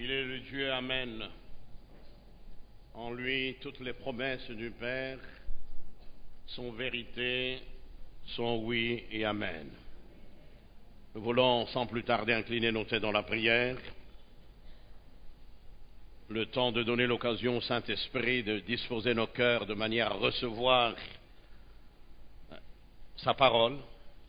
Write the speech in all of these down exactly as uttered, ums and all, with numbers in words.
Il est le Dieu, Amen. En lui, toutes les promesses du Père sont vérité, sont oui et Amen. Nous voulons sans plus tarder incliner nos têtes dans la prière. Le temps de donner l'occasion au Saint-Esprit de disposer nos cœurs de manière à recevoir sa parole.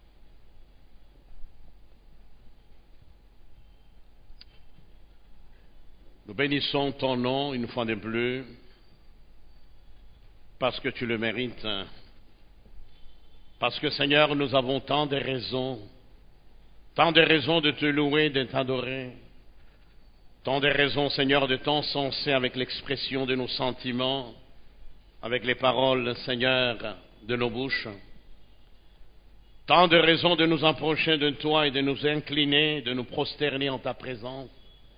Nous bénissons ton nom une fois de plus, parce que tu le mérites. Parce que, Seigneur, nous avons tant de raisons, tant de raisons de te louer, de t'adorer, tant de raisons, Seigneur, de t'encenser avec l'expression de nos sentiments, avec les paroles, Seigneur, de nos bouches. Tant de raisons de nous approcher de toi et de nous incliner, de nous prosterner en ta présence.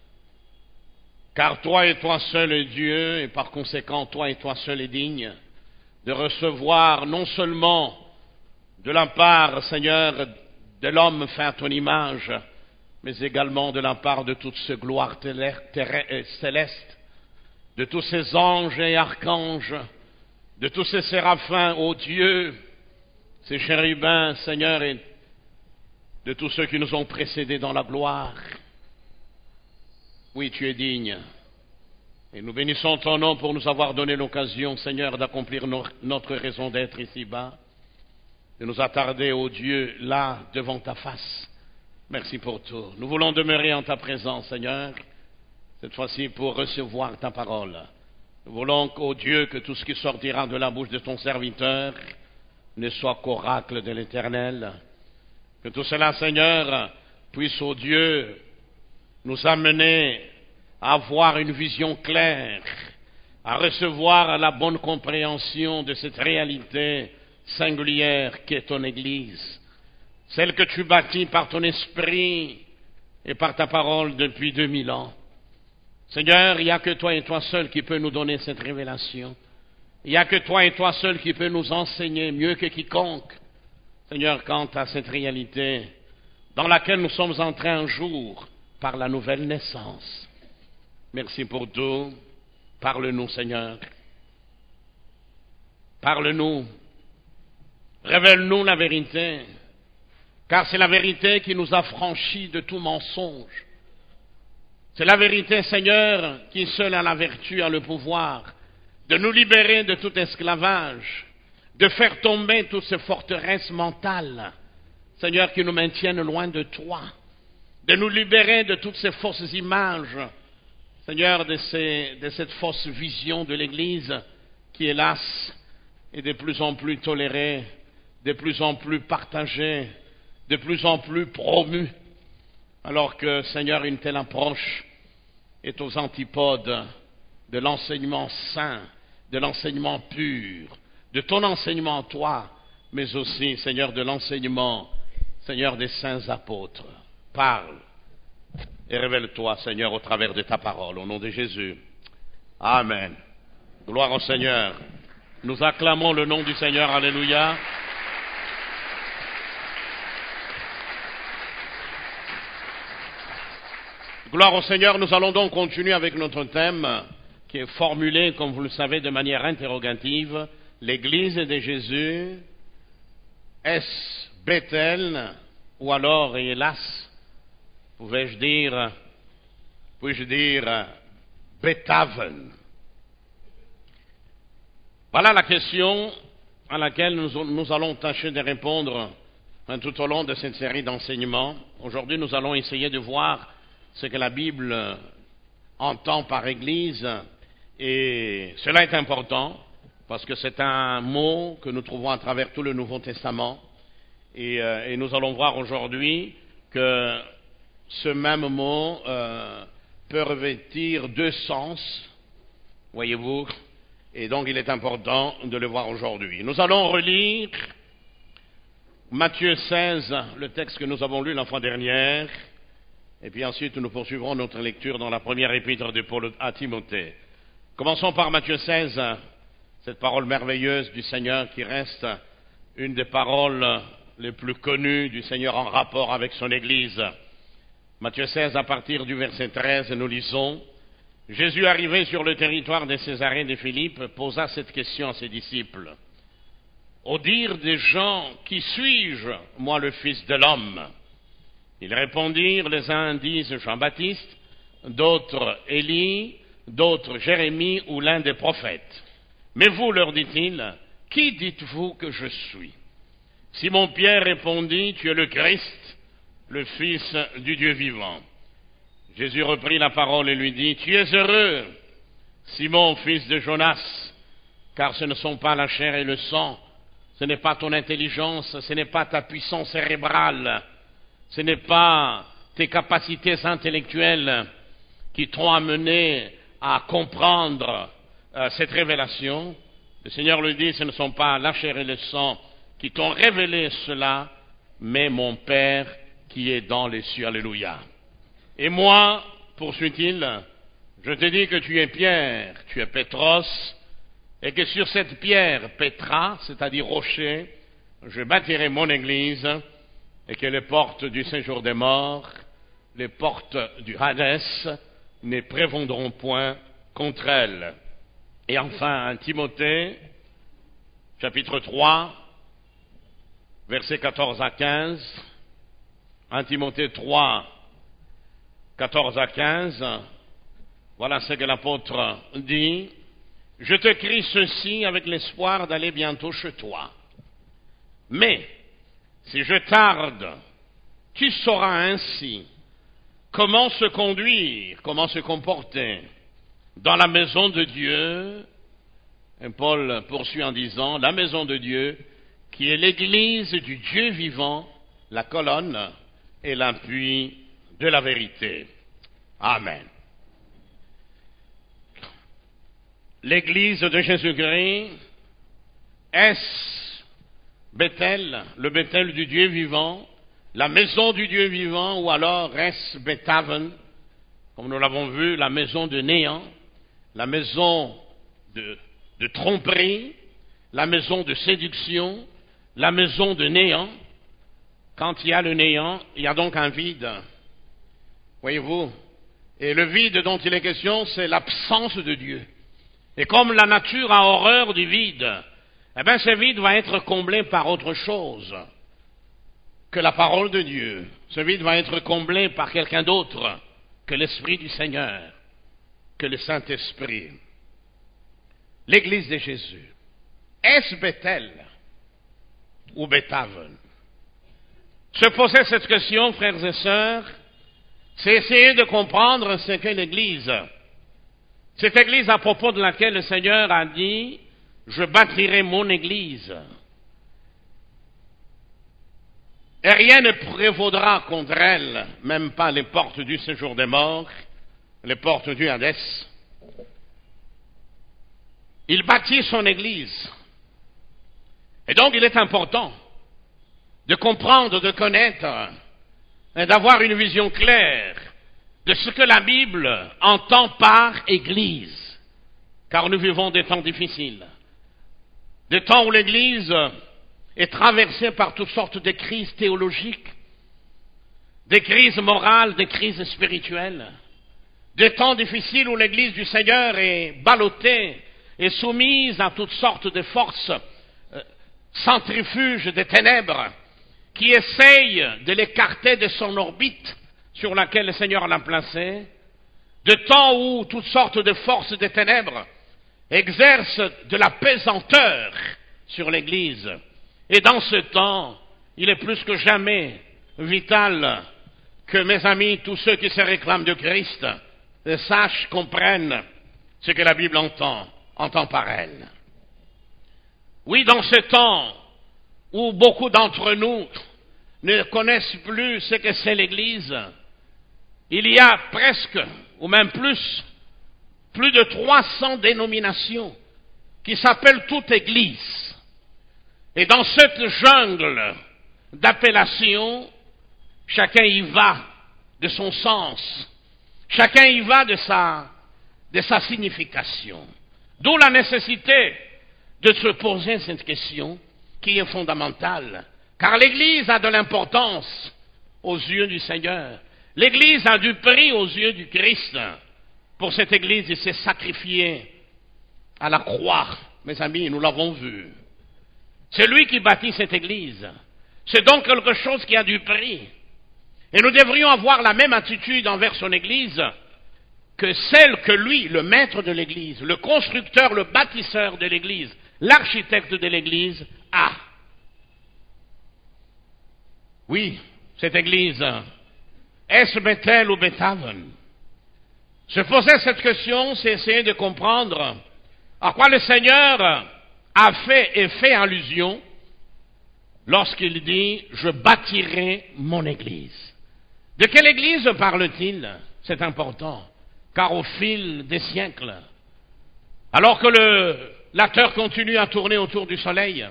Car toi et toi seul es Dieu, et par conséquent, toi et toi seul es digne de recevoir non seulement de la part, Seigneur, de l'homme fait à ton image, mais également de la part de toute cette gloire céleste, de tous ces anges et archanges, de tous ces séraphins, ô Dieu, ces chérubins, Seigneur, et de tous ceux qui nous ont précédés dans la gloire. Oui, tu es digne. Et nous bénissons ton nom pour nous avoir donné l'occasion, Seigneur, d'accomplir no- notre raison d'être ici-bas, de nous attarder, ô Dieu, là, devant ta face. Merci pour tout. Nous voulons demeurer en ta présence, Seigneur, cette fois-ci pour recevoir ta parole. Nous voulons, ô Dieu, que tout ce qui sortira de la bouche de ton serviteur ne soit qu'oracle de l'Éternel. Que tout cela, Seigneur, puisse, ô Dieu, nous amener à avoir une vision claire, à recevoir la bonne compréhension de cette réalité singulière qu'est ton Église, celle que tu bâtis par ton esprit et par ta parole depuis deux mille ans. Seigneur, il n'y a que toi et toi seul qui peut nous donner cette révélation. Il n'y a que toi et toi seul qui peut nous enseigner mieux que quiconque, Seigneur, quant à cette réalité dans laquelle nous sommes entrés un jour par la nouvelle naissance. Merci pour tout. Parle-nous, Seigneur. Parle-nous. Révèle-nous la vérité. Car c'est la vérité qui nous affranchit de tout mensonge. C'est la vérité, Seigneur, qui seule a la vertu, a le pouvoir de nous libérer de tout esclavage, de faire tomber toutes ces forteresses mentales, Seigneur, qui nous maintiennent loin de toi, de nous libérer de toutes ces fausses images, Seigneur, de, ces, de cette fausse vision de l'Église qui, hélas, est de plus en plus tolérée, de plus en plus partagée, de plus en plus promue, alors que, Seigneur, une telle approche est aux antipodes de l'enseignement saint, de l'enseignement pur, de ton enseignement, toi, mais aussi, Seigneur, de l'enseignement, Seigneur, des saints apôtres. Parle. Et révèle-toi, Seigneur, au travers de ta parole, au nom de Jésus. Amen. Gloire au Seigneur. Nous acclamons le nom du Seigneur. Alléluia. Gloire au Seigneur. Nous allons donc continuer avec notre thème qui est formulé, comme vous le savez, de manière interrogative. L'Église de Jésus, est-ce Bethel ou alors, et hélas, Pouvais-je dire, puis-je dire, Bethaven? Voilà la question à laquelle nous, nous allons tâcher de répondre hein, tout au long de cette série d'enseignements. Aujourd'hui, nous allons essayer de voir ce que la Bible entend par Église, et cela est important, parce que c'est un mot que nous trouvons à travers tout le Nouveau Testament, et, euh, et nous allons voir aujourd'hui que ce même mot euh, peut revêtir deux sens, voyez-vous, et donc il est important de le voir aujourd'hui. Nous allons relire Matthieu seize, le texte que nous avons lu la fois dernière, et puis ensuite nous poursuivrons notre lecture dans la première épître de Paul à Timothée. Commençons par Matthieu seize, cette parole merveilleuse du Seigneur qui reste une des paroles les plus connues du Seigneur en rapport avec son Église. Matthieu seize, à partir du verset treize, nous lisons: Jésus, arrivé sur le territoire de Césarée de Philippe, posa cette question à ses disciples. Au dire des gens, qui suis-je, moi le Fils de l'homme? Ils répondirent, les uns disent Jean-Baptiste, d'autres Élie, d'autres Jérémie ou l'un des prophètes. Mais vous, leur dit-il, qui dites-vous que je suis? Simon-Pierre répondit, tu es le Christ, le Fils du Dieu vivant. Jésus reprit la parole et lui dit, tu es heureux, Simon, fils de Jonas, car ce ne sont pas la chair et le sang, ce n'est pas ton intelligence, ce n'est pas ta puissance cérébrale, ce n'est pas tes capacités intellectuelles qui t'ont amené à comprendre euh, cette révélation. Le Seigneur lui dit, ce ne sont pas la chair et le sang qui t'ont révélé cela, mais mon Père qui est dans les cieux. Alléluia. Et moi, poursuit-il, je te dis que tu es Pierre, tu es Pétros, et que sur cette pierre, Pétra, c'est-à-dire rocher, je bâtirai mon église, et que les portes du séjour des morts, les portes du Hadès, ne prévaudront point contre elle. Et enfin, Timothée, chapitre trois, versets quatorze à quinze, un Timothée trois, quatorze à quinze, voilà ce que l'apôtre dit. Je te crie ceci avec l'espoir d'aller bientôt chez toi. Mais, si je tarde, tu sauras ainsi comment se conduire, comment se comporter dans la maison de Dieu. Et Paul poursuit en disant, la maison de Dieu, qui est l'église du Dieu vivant, la colonne et l'appui de la vérité. Amen. L'église de Jésus-Christ, est-ce Bethel, le Bethel du Dieu vivant, la maison du Dieu vivant, ou alors est-ce Bethaven, comme nous l'avons vu, la maison de néant, la maison de, de tromperie, la maison de séduction, la maison de néant. Quand il y a le néant, il y a donc un vide. Voyez-vous? Et le vide dont il est question, c'est l'absence de Dieu. Et comme la nature a horreur du vide, eh bien ce vide va être comblé par autre chose que la parole de Dieu. Ce vide va être comblé par quelqu'un d'autre que l'Esprit du Seigneur, que le Saint-Esprit. L'Église de Jésus, est-ce Bethel ou Bethaven? Se poser cette question, frères et sœurs, c'est essayer de comprendre ce qu'est l'Église. Cette Église à propos de laquelle le Seigneur a dit, je bâtirai mon Église. Et rien ne prévaudra contre elle, même pas les portes du séjour des morts, les portes du Hadès. Il bâtit son Église. Et donc il est important de comprendre, de connaître, et d'avoir une vision claire de ce que la Bible entend par Église. Car nous vivons des temps difficiles. Des temps où l'Église est traversée par toutes sortes de crises théologiques, des crises morales, des crises spirituelles. Des temps difficiles où l'Église du Seigneur est ballottée et soumise à toutes sortes de forces euh, centrifuges des ténèbres qui essayent de l'écarter de son orbite sur laquelle le Seigneur l'a placé, de temps où toutes sortes de forces des ténèbres exercent de la pesanteur sur l'Église. Et dans ce temps, il est plus que jamais vital que mes amis, tous ceux qui se réclament de Christ, sachent, comprennent ce que la Bible entend, entend par elle. Oui, dans ce temps où beaucoup d'entre nous ne connaissent plus ce que c'est l'Église, il y a presque, ou même plus, plus de trois cents dénominations qui s'appellent toutes Églises. Et dans cette jungle d'appellations, chacun y va de son sens, chacun y va de sa, de sa signification. D'où la nécessité de se poser cette question qui est fondamentale. Car l'Église a de l'importance aux yeux du Seigneur. L'Église a du prix aux yeux du Christ. Pour cette Église, il s'est sacrifié à la croix. Mes amis, nous l'avons vu. C'est lui qui bâtit cette Église. C'est donc quelque chose qui a du prix. Et nous devrions avoir la même attitude envers son Église que celle que lui, le maître de l'Église, le constructeur, le bâtisseur de l'Église, l'architecte de l'Église, a. Oui, cette Église, est-ce Bethel ou Bethaven? Se poser cette question, c'est essayer de comprendre à quoi le Seigneur a fait et fait allusion lorsqu'il dit « Je bâtirai mon Église ». De quelle Église parle-t-il? C'est important, car au fil des siècles, alors que le, la terre continue à tourner autour du soleil,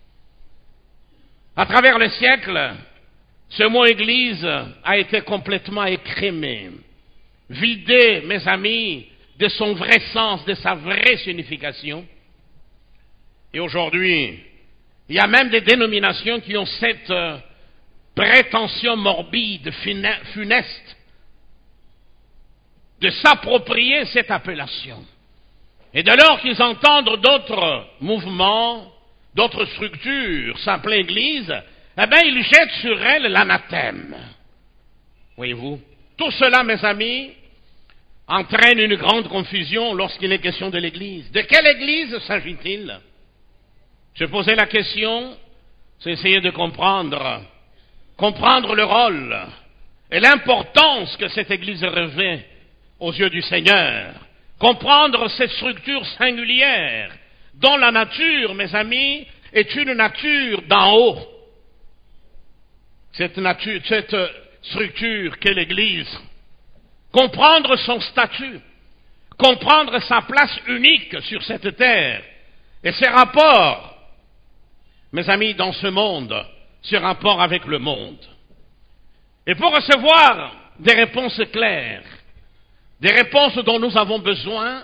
à travers les siècles, ce mot Église a été complètement écrémé, vidé, mes amis, de son vrai sens, de sa vraie signification. Et aujourd'hui, il y a même des dénominations qui ont cette euh, prétention morbide, funeste, de s'approprier cette appellation. Et dès lors qu'ils entendent d'autres mouvements, d'autres structures s'appeler Église, eh bien, ils jettent sur elle l'anathème. Voyez-vous, tout cela, mes amis, entraîne une grande confusion lorsqu'il est question de l'Église. De quelle Église s'agit-il? Se poser la question, c'est essayer de comprendre, comprendre le rôle et l'importance que cette Église revêt aux yeux du Seigneur, comprendre cette structure singulière dont la nature, mes amis, est une nature d'en haut. Cette nature, cette structure qu'est l'Église, comprendre son statut, comprendre sa place unique sur cette terre et ses rapports, mes amis, dans ce monde, ses rapports avec le monde. Et pour recevoir des réponses claires, des réponses dont nous avons besoin,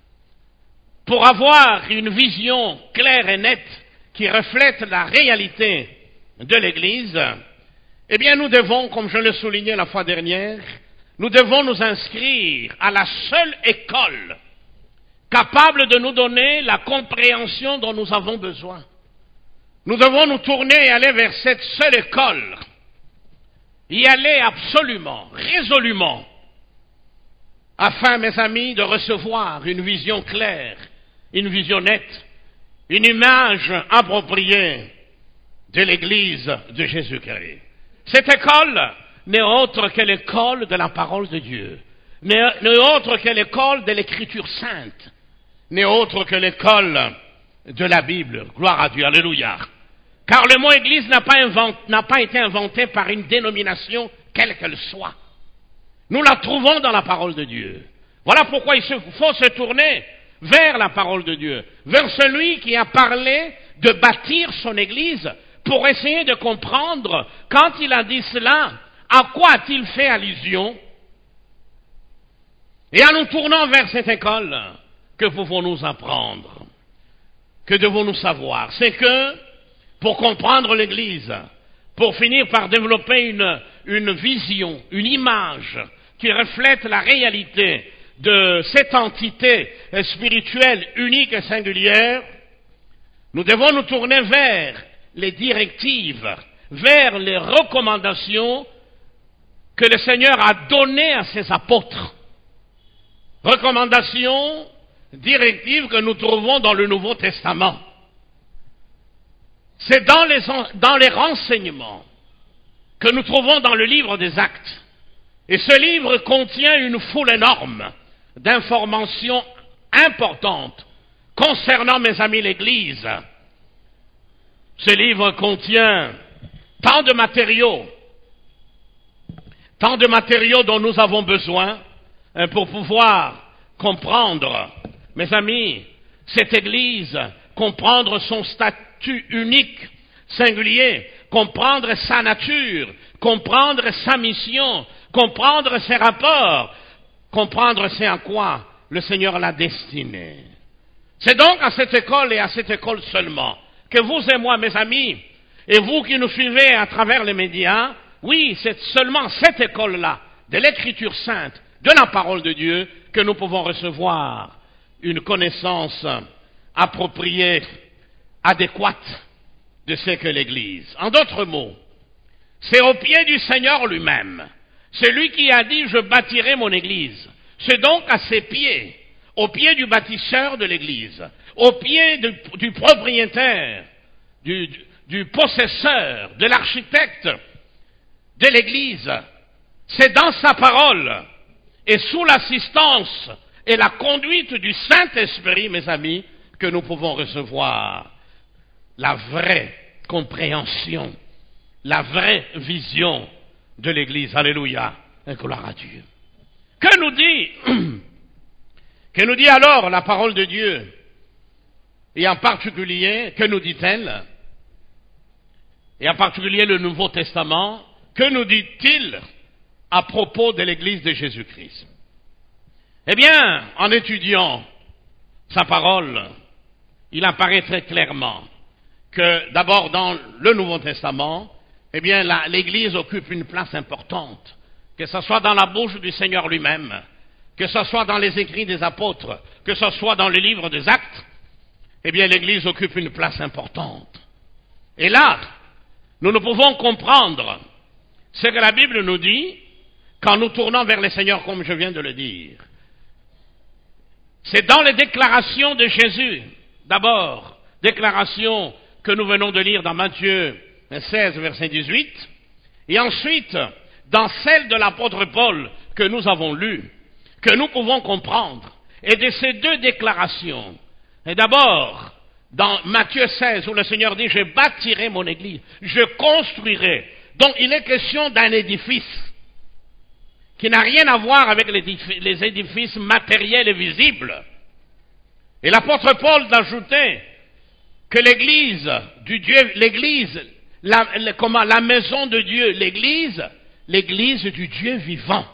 pour avoir une vision claire et nette qui reflète la réalité de l'Église, eh bien nous devons, comme je le soulignais la fois dernière, nous devons nous inscrire à la seule école capable de nous donner la compréhension dont nous avons besoin. Nous devons nous tourner et aller vers cette seule école, y aller absolument, résolument, afin, mes amis, de recevoir une vision claire, une vision nette, une image appropriée de l'Église de Jésus-Christ. Cette école n'est autre que l'école de la parole de Dieu, n'est autre que l'école de l'Écriture sainte, n'est autre que l'école de la Bible. Gloire à Dieu, alléluia. Car le mot Église n'a pas, invent, n'a pas été inventé par une dénomination quelle qu'elle soit. Nous la trouvons dans la parole de Dieu. Voilà pourquoi il faut se tourner vers la parole de Dieu, vers celui qui a parlé de bâtir son Église, pour essayer de comprendre, quand il a dit cela, à quoi a-t-il fait allusion? Et en nous tournant vers cette école, que pouvons-nous apprendre? Que devons-nous savoir? C'est que, pour comprendre l'Église, pour finir par développer une, une vision, une image qui reflète la réalité de cette entité spirituelle unique et singulière, nous devons nous tourner vers les directives, vers les recommandations que le Seigneur a données à ses apôtres. Recommandations, directives que nous trouvons dans le Nouveau Testament. C'est dans les, dans les renseignements que nous trouvons dans le livre des Actes. Et ce livre contient une foule énorme d'informations importantes concernant, mes amis, l'Église. Ce livre contient tant de matériaux, tant de matériaux dont nous avons besoin pour pouvoir comprendre, mes amis, cette Église, comprendre son statut unique, singulier, comprendre sa nature, comprendre sa mission, comprendre ses rapports, comprendre c'est à quoi le Seigneur l'a destiné. C'est donc à cette école et à cette école seulement que vous et moi, mes amis, et vous qui nous suivez à travers les médias, oui, c'est seulement cette école-là de l'Écriture sainte, de la parole de Dieu, que nous pouvons recevoir une connaissance appropriée, adéquate de ce qu'est l'Église. En d'autres mots, c'est au pied du Seigneur lui-même. C'est lui qui a dit « Je bâtirai mon Église ». C'est donc à ses pieds, au pied du bâtisseur de l'Église, au pied du, du propriétaire, du, du, du possesseur, de l'architecte de l'Église. C'est dans sa parole et sous l'assistance et la conduite du Saint-Esprit, mes amis, que nous pouvons recevoir la vraie compréhension, la vraie vision de l'Église. Alléluia, et gloire à Dieu. Que nous dit, que nous dit alors la parole de Dieu? Et en particulier, que nous dit-elle? Et en particulier le Nouveau Testament, que nous dit-il à propos de l'Église de Jésus-Christ? Eh bien, en étudiant sa parole, il apparaît très clairement que d'abord dans le Nouveau Testament, eh bien la, l'Église occupe une place importante, que ce soit dans la bouche du Seigneur lui-même, que ce soit dans les écrits des apôtres, que ce soit dans le livre des Actes, eh bien l'Église occupe une place importante. Et là, nous ne pouvons comprendre ce que la Bible nous dit quand nous tournons vers le Seigneur, comme je viens de le dire. C'est dans les déclarations de Jésus, d'abord, déclaration que nous venons de lire dans Matthieu seize, verset dix-huit, et ensuite dans celle de l'apôtre Paul que nous avons lue, que nous pouvons comprendre. Et de ces deux déclarations, et d'abord dans Matthieu seize, où le Seigneur dit « Je bâtirai mon église, je construirai ». Donc il est question d'un édifice qui n'a rien à voir avec les édifices matériels et visibles. Et l'apôtre Paul d'ajouter que l'église du Dieu, l'église, la, la, comment, la maison de Dieu, l'église, l'église du Dieu vivant.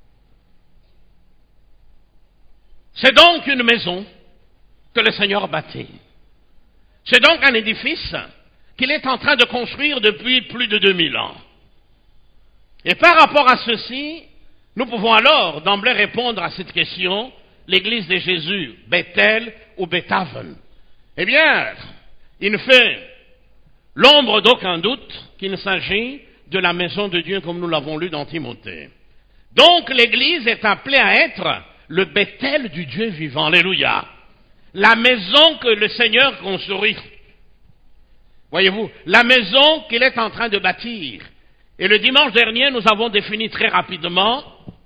C'est donc une maison que le Seigneur bâtit. C'est donc un édifice qu'il est en train de construire depuis plus de deux mille ans. Et par rapport à ceci, nous pouvons alors d'emblée répondre à cette question, l'église de Jésus, Bethel ou Bethaven. Eh bien, il ne fait l'ombre d'aucun doute qu'il s'agit de la maison de Dieu comme nous l'avons lu dans Timothée. Donc l'église est appelée à être le Bethel du Dieu vivant. Alléluia. La maison que le Seigneur construit. Voyez-vous, la maison qu'il est en train de bâtir. Et le dimanche dernier, nous avons défini très rapidement,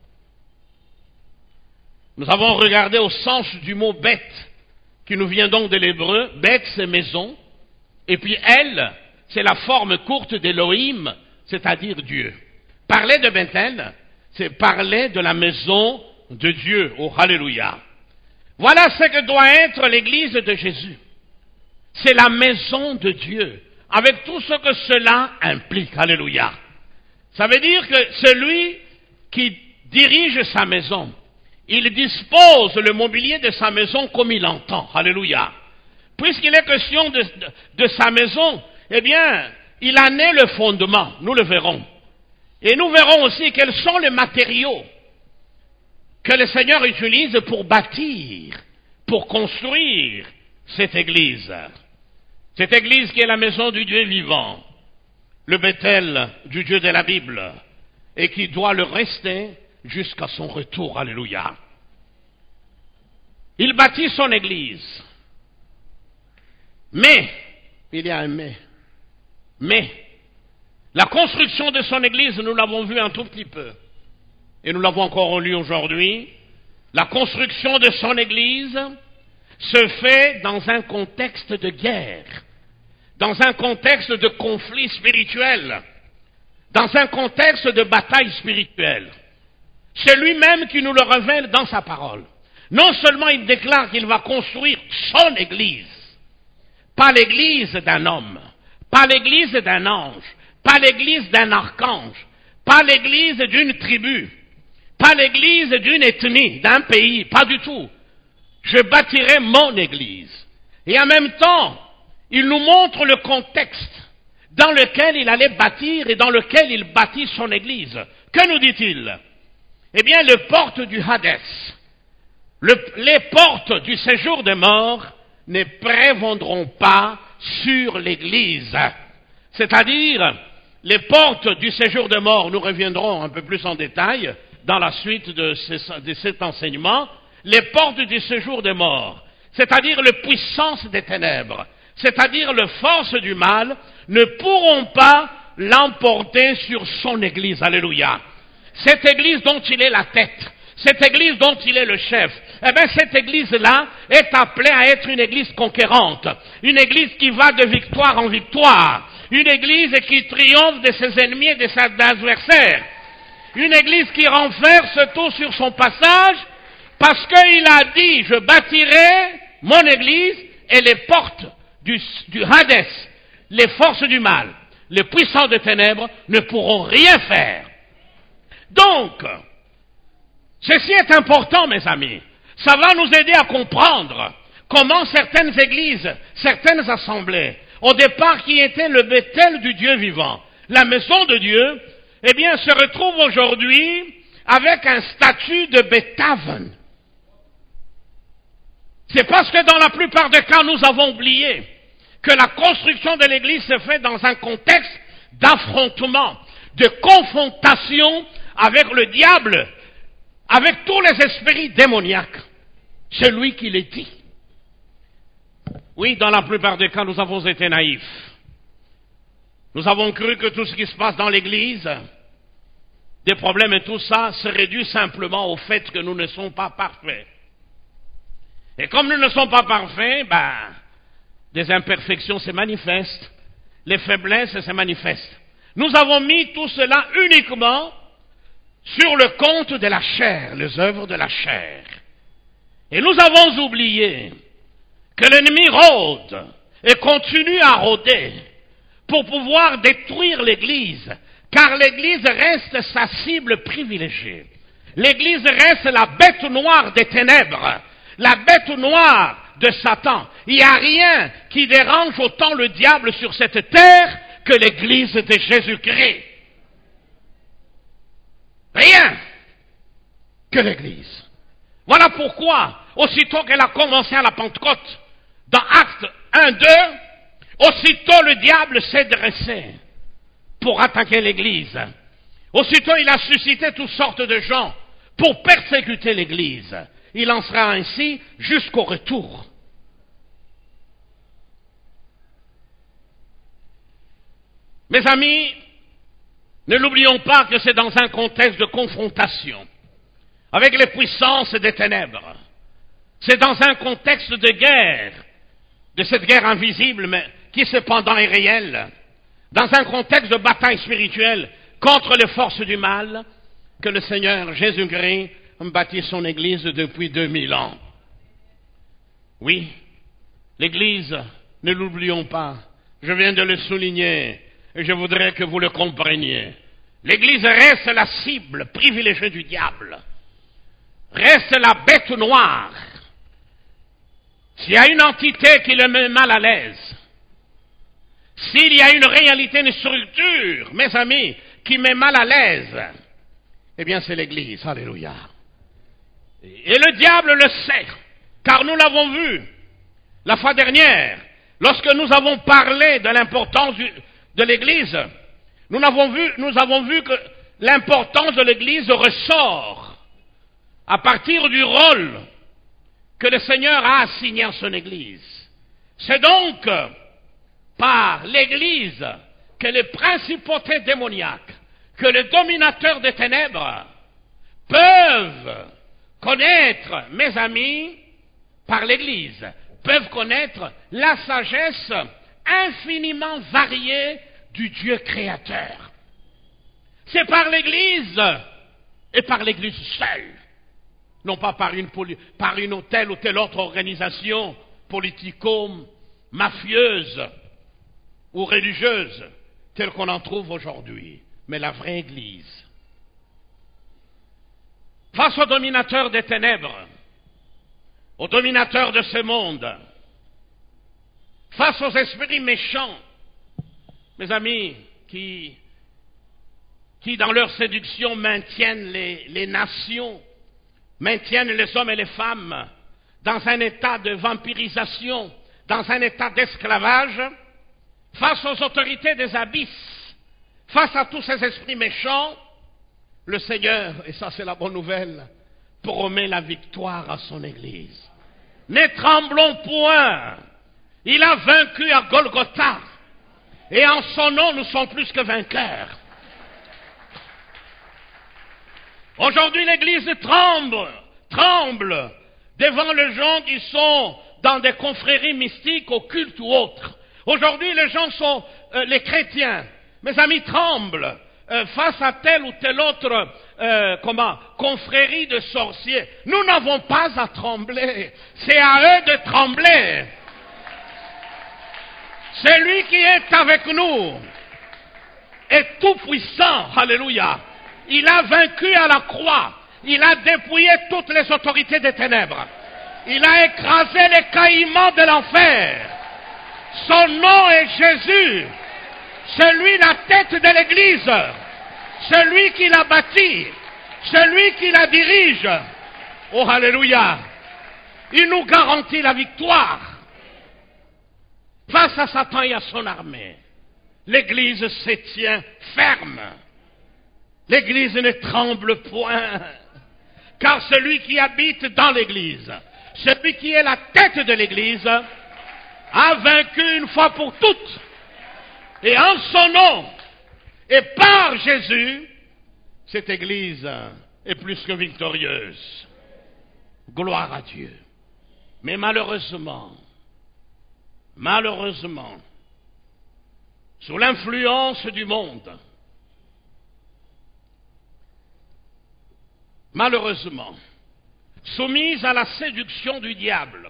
nous avons regardé au sens du mot bête, qui nous vient donc de l'hébreu. Bête, c'est maison. Et puis elle, c'est la forme courte d'Élohim, c'est-à-dire Dieu. Parler de Bethel, c'est parler de la maison de Dieu. Oh, alléluia. Voilà ce que doit être l'église de Jésus. C'est la maison de Dieu, avec tout ce que cela implique. Alléluia. Ça veut dire que celui qui dirige sa maison, il dispose le mobilier de sa maison comme il entend. Alléluia. Puisqu'il est question de, de, de sa maison, eh bien, il en est le fondement. Nous le verrons. Et nous verrons aussi quels sont les matériaux que le Seigneur utilise pour bâtir, pour construire cette église. Cette église qui est la maison du Dieu vivant, le Bethel du Dieu de la Bible, et qui doit le rester jusqu'à son retour. Alléluia. Il bâtit son église. Mais, il y a un mais, mais, la construction de son église, nous l'avons vu un tout petit peu, et nous l'avons encore lu aujourd'hui, la construction de son église se fait dans un contexte de guerre, dans un contexte de conflit spirituel, dans un contexte de bataille spirituelle. C'est lui-même qui nous le révèle dans sa parole. Non seulement il déclare qu'il va construire son église, pas l'église d'un homme, pas l'église d'un ange, pas l'église d'un archange, pas l'église d'une tribu, pas l'église d'une ethnie, d'un pays, pas du tout. Je bâtirai mon église. Et en même temps, il nous montre le contexte dans lequel il allait bâtir et dans lequel il bâtit son église. Que nous dit-il? eh bien, les portes du Hadès, le, les portes du séjour des morts ne prévaudront pas sur l'Église. C'est-à-dire, les portes du séjour des morts, nous reviendrons un peu plus en détail dans la suite de, ces, de cet enseignement, les portes du séjour des morts, c'est-à-dire les puissances des ténèbres, c'est-à-dire les forces du mal, ne pourront pas l'emporter sur son Église. Alléluia. Cette Église dont il est la tête, cette Église dont il est le chef, eh bien cette Église-là est appelée à être une Église conquérante, une Église qui va de victoire en victoire, une Église qui triomphe de ses ennemis et de ses adversaires, une Église qui renverse tout sur son passage, parce qu'il a dit, je bâtirai mon Église et les portes du, du Hadès, les forces du mal, les puissants des ténèbres ne pourront rien faire. Donc, ceci est important, mes amis. Ça va nous aider à comprendre comment certaines églises, certaines assemblées, au départ qui étaient le Bethel du Dieu vivant, la maison de Dieu, eh bien, se retrouvent aujourd'hui avec un statut de Bethaven. C'est parce que dans la plupart des cas, nous avons oublié que la construction de l'Église se fait dans un contexte d'affrontement, de confrontation avec le diable, avec tous les esprits démoniaques. C'est lui qui les dit. Oui, dans la plupart des cas, nous avons été naïfs. Nous avons cru que tout ce qui se passe dans l'Église, des problèmes et tout ça, se réduit simplement au fait que nous ne sommes pas parfaits. Et comme nous ne sommes pas parfaits, ben, des imperfections se manifestent, les faiblesses se manifestent. Nous avons mis tout cela uniquement sur le compte de la chair, les œuvres de la chair. Et nous avons oublié que l'ennemi rôde et continue à rôder pour pouvoir détruire l'Église, car l'Église reste sa cible privilégiée. L'Église reste la bête noire des ténèbres, la bête noire de Satan. Il n'y a rien qui dérange autant le diable sur cette terre que l'Église de Jésus-Christ. Rien que l'Église. Voilà pourquoi, aussitôt qu'elle a commencé à la Pentecôte, dans Actes un deux, aussitôt le diable s'est dressé pour attaquer l'Église. Aussitôt il a suscité toutes sortes de gens pour persécuter l'Église. Il en sera ainsi jusqu'au retour. Mes amis, ne l'oublions pas que c'est dans un contexte de confrontation avec les puissances des ténèbres. C'est dans un contexte de guerre, de cette guerre invisible, mais qui cependant est réelle, dans un contexte de bataille spirituelle contre les forces du mal, que le Seigneur Jésus-Christ bâtit son Église depuis deux mille ans. Oui, l'Église, ne l'oublions pas, je viens de le souligner, et je voudrais que vous le compreniez. L'Église reste la cible privilégiée du diable, reste la bête noire. S'il y a une entité qui le met mal à l'aise, s'il y a une réalité, une structure, mes amis, qui met mal à l'aise, eh bien c'est l'Église, alléluia. Et le diable le sait, car nous l'avons vu la fois dernière, lorsque nous avons parlé de l'importance du, de l'Église, nous avons vu, nous avons vu que l'importance de l'Église ressort à partir du rôle que le Seigneur a assigné à son Église. C'est donc par l'Église que les principautés démoniaques, que les dominateurs des ténèbres peuvent connaître, mes amis, par l'Église, peuvent connaître la sagesse infiniment variée du Dieu créateur. C'est par l'Église et par l'Église seule, non pas par une, par une telle ou telle autre organisation politico-mafieuse ou religieuse telle qu'on en trouve aujourd'hui, mais la vraie Église. Face aux dominateurs des ténèbres, aux dominateurs de ce monde, face aux esprits méchants, mes amis, qui, qui, dans leur séduction, maintiennent les, les nations, maintiennent les hommes et les femmes dans un état de vampirisation, dans un état d'esclavage, face aux autorités des abysses, face à tous ces esprits méchants, le Seigneur, et ça c'est la bonne nouvelle, promet la victoire à son Église. Ne tremblons point, il a vaincu à Golgotha, et en son nom nous sommes plus que vainqueurs. Aujourd'hui l'Église tremble, tremble devant les gens qui sont dans des confréries mystiques, occultes ou autres. Aujourd'hui les gens sont, euh, les chrétiens, mes amis, tremblent euh, face à telle ou telle autre euh, comment, confrérie de sorciers. Nous n'avons pas à trembler, c'est à eux de trembler. Celui qui est avec nous est tout puissant, alléluia. Il a vaincu à la croix. Il a dépouillé toutes les autorités des ténèbres. Il a écrasé les caïmans de l'enfer. Son nom est Jésus. Celui, la tête de l'Église. Celui qui l'a bâti. Celui qui la dirige. Oh, alléluia. Il nous garantit la victoire. Face à Satan et à son armée, l'Église se tient ferme. L'Église ne tremble point, car celui qui habite dans l'Église, celui qui est la tête de l'Église, a vaincu une fois pour toutes. Et en son nom, et par Jésus, cette Église est plus que victorieuse. Gloire à Dieu. Mais malheureusement, malheureusement, sous l'influence du monde, malheureusement, soumise à la séduction du diable,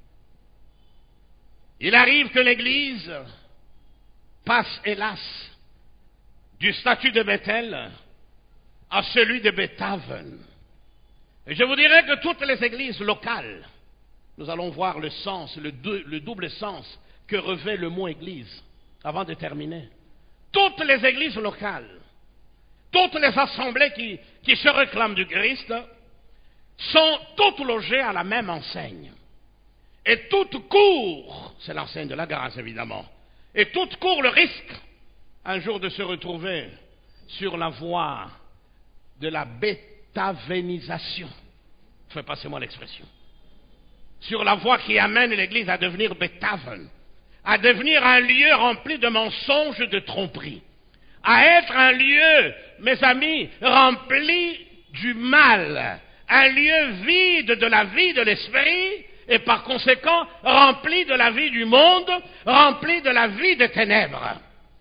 il arrive que l'Église passe, hélas, du statut de Bethel à celui de Bethaven. Et je vous dirais que toutes les églises locales, nous allons voir le sens, le, deux, le double sens que revêt le mot église, avant de terminer. Toutes les églises locales, toutes les assemblées qui, qui se réclament du Christ, sont toutes logées à la même enseigne. Et toutes courent, c'est l'enseigne de la grâce évidemment, et toutes courent le risque un jour de se retrouver sur la voie de la bétavénisation. Faites passez-moi l'expression. Sur la voie qui amène l'Église à devenir Bethaven, à devenir un lieu rempli de mensonges, de tromperies, à être un lieu, mes amis, rempli du mal, un lieu vide de la vie de l'esprit, et par conséquent rempli de la vie du monde, rempli de la vie des ténèbres.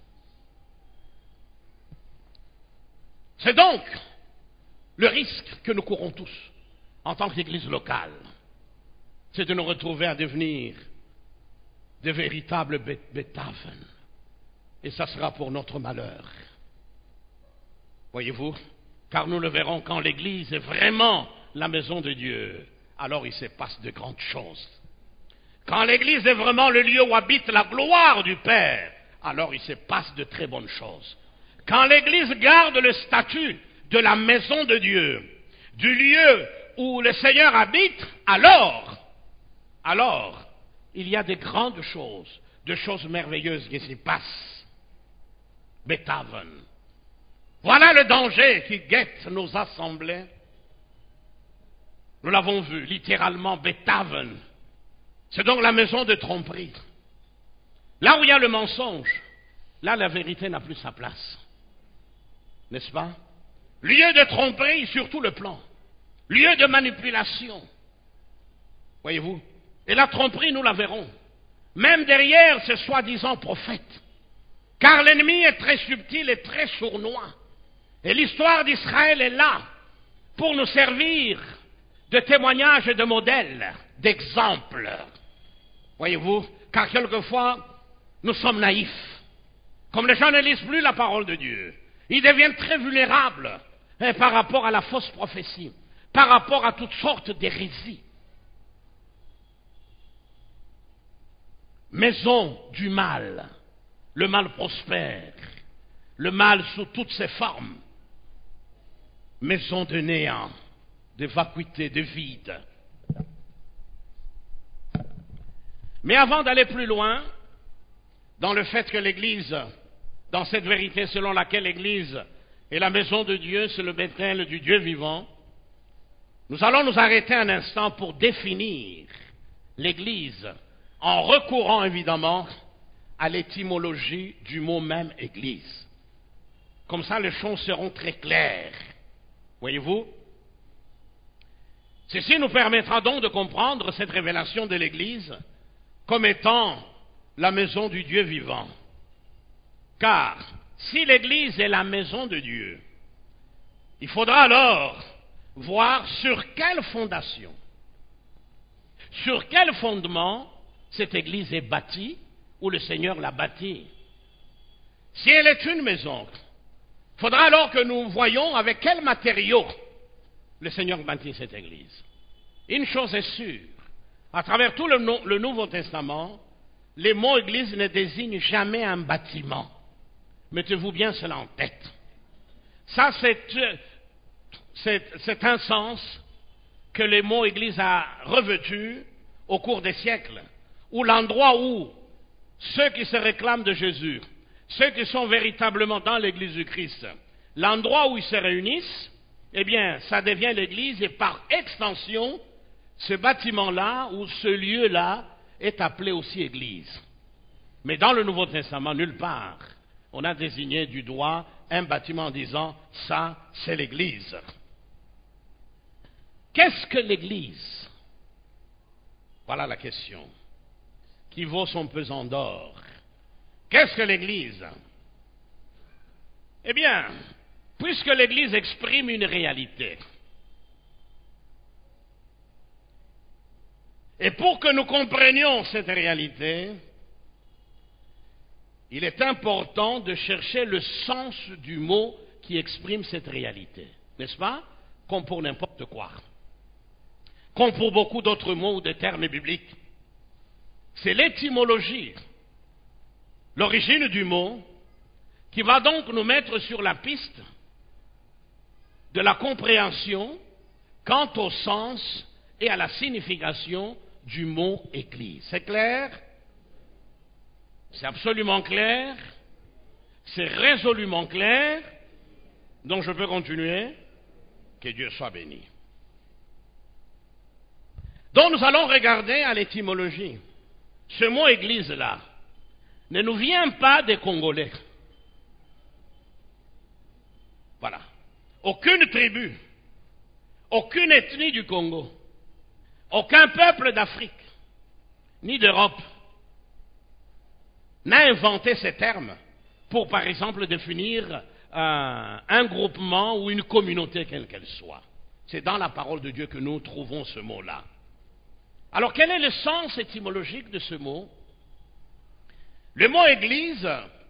C'est donc le risque que nous courons tous en tant qu'Église locale, c'est de nous retrouver à devenir de véritables Bethaven. Et ça sera pour notre malheur. Voyez-vous, car nous le verrons quand l'Église est vraiment la maison de Dieu, alors il se passe de grandes choses. Quand l'Église est vraiment le lieu où habite la gloire du Père, alors il se passe de très bonnes choses. Quand l'Église garde le statut de la maison de Dieu, du lieu où le Seigneur habite, alors, alors, il y a de grandes choses, de choses merveilleuses qui s'y passent. Bethaven. Voilà le danger qui guette nos assemblées. Nous l'avons vu, littéralement, Bethaven. C'est donc la maison de tromperie. Là où il y a le mensonge, là la vérité n'a plus sa place. N'est-ce pas? Lieu de tromperie sur tout le plan. Lieu de manipulation. Voyez-vous? Et la tromperie, nous la verrons. Même derrière ces soi-disant prophètes. Car l'ennemi est très subtil et très sournois. Et l'histoire d'Israël est là pour nous servir de témoignage et de modèle, d'exemple. Voyez-vous? Car quelquefois, nous sommes naïfs. Comme les gens ne lisent plus la parole de Dieu, ils deviennent très vulnérables hein, par rapport à la fausse prophétie, par rapport à toutes sortes d'hérésies. Maison du mal. Le mal prospère. Le mal sous toutes ses formes. maison de néant, de vacuité, de vide. Mais avant d'aller plus loin, dans le fait que l'Église, dans cette vérité selon laquelle l'Église est la maison de Dieu, c'est le Bethel du Dieu vivant, nous allons nous arrêter un instant pour définir l'Église en recourant évidemment à l'étymologie du mot même Église. Comme ça, les choses seront très claires. Voyez-vous? Ceci nous permettra donc de comprendre cette révélation de l'Église comme étant la maison du Dieu vivant. Car si l'Église est la maison de Dieu, il faudra alors voir sur quelle fondation, sur quel fondement cette Église est bâtie, ou le Seigneur l'a bâtie. Si elle est une maison, il faudra alors que nous voyions avec quels matériaux le Seigneur bâtit cette Église. Une chose est sûre, à travers tout le, le Nouveau Testament, les mots Église ne désignent jamais un bâtiment. Mettez-vous bien cela en tête. Ça, c'est, c'est, c'est un sens que les mots Église a revêtu au cours des siècles, où l'endroit où ceux qui se réclament de Jésus, ceux qui sont véritablement dans l'Église du Christ, l'endroit où ils se réunissent, eh bien, ça devient l'Église et par extension, ce bâtiment-là ou ce lieu-là est appelé aussi Église. Mais dans le Nouveau Testament, nulle part, on a désigné du doigt un bâtiment en disant « ça, c'est l'Église ». Qu'est-ce que l'Église? Voilà la question, qui vaut son pesant d'or. Qu'est-ce que l'Église? Eh bien, puisque l'Église exprime une réalité, et pour que nous comprenions cette réalité, il est important de chercher le sens du mot qui exprime cette réalité, n'est-ce pas? Comme pour n'importe quoi. Comme pour beaucoup d'autres mots ou de termes bibliques. C'est l'étymologie, l'origine du mot, qui va donc nous mettre sur la piste de la compréhension quant au sens et à la signification du mot Église. C'est clair? C'est absolument clair? C'est résolument clair? Donc je peux continuer? Que Dieu soit béni. Donc nous allons regarder à l'étymologie. Ce mot Église-là ne nous vient pas des Congolais. Voilà. Aucune tribu, aucune ethnie du Congo, aucun peuple d'Afrique, ni d'Europe, n'a inventé ces termes pour, par exemple, définir un, un groupement ou une communauté quelle qu'elle soit. C'est dans la parole de Dieu que nous trouvons ce mot-là. Alors, quel est le sens étymologique de ce mot? Le mot Église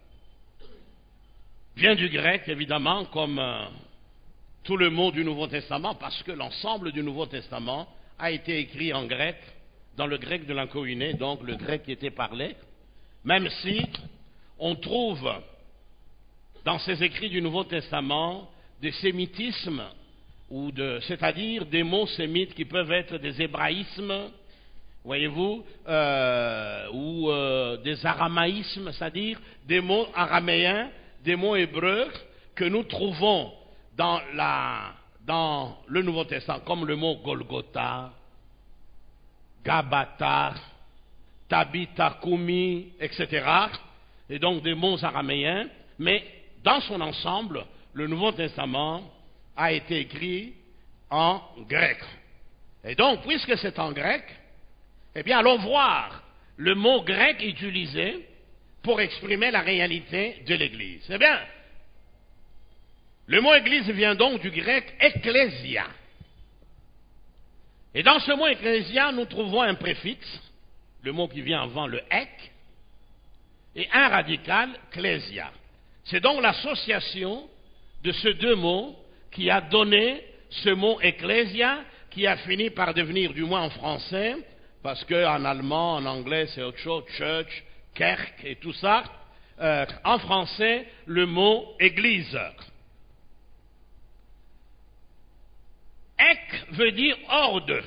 vient du grec, évidemment, comme euh, tout le mot du Nouveau Testament, parce que l'ensemble du Nouveau Testament a été écrit en grec, dans le grec de l'Incoïné, donc le grec qui était parlé, même si on trouve dans ces écrits du Nouveau Testament des sémitismes, ou de, c'est-à-dire des mots sémites qui peuvent être des hébraïsmes, voyez-vous, euh, ou euh, des aramaïsmes, c'est-à-dire des mots araméens, des mots hébreux que nous trouvons dans, la, dans le Nouveau Testament, comme le mot Golgotha, Gabata, Tabitha Kumi, et cetera. Et donc des mots araméens, mais dans son ensemble, le Nouveau Testament a été écrit en grec. Et donc, puisque c'est en grec, eh bien, allons voir le mot grec utilisé pour exprimer la réalité de l'Église. Eh bien, le mot Église vient donc du grec ecclésia. Et dans ce mot ecclésia, nous trouvons un préfixe, le mot qui vient avant le ek, et un radical, clésia. C'est donc l'association de ces deux mots qui a donné ce mot ecclésia, qui a fini par devenir, du moins en français, parce qu'en allemand, en anglais, c'est autre chose, church, kerk et tout ça, euh, en français, le mot église. Ec veut dire hors de,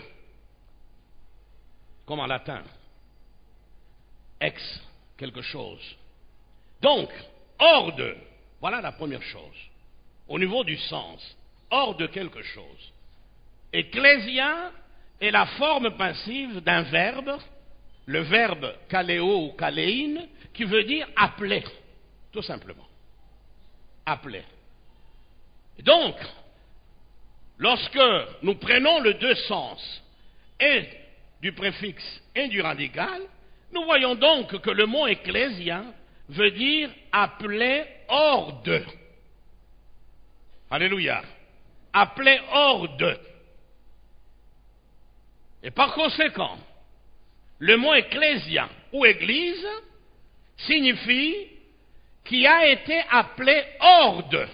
comme en latin. Ex, quelque chose. Donc, hors de, voilà la première chose. Au niveau du sens, hors de quelque chose. Ecclésia est la forme passive d'un verbe, le verbe kaléo ou kaléin, qui veut dire appeler, tout simplement. Appeler. Donc, lorsque nous prenons le deux sens, et du préfixe et du radical, nous voyons donc que le mot ecclésia veut dire appeler hors de. Alléluia. Appeler hors de. Et par conséquent, le mot ecclésia ou église signifie qui a été appelé hors de.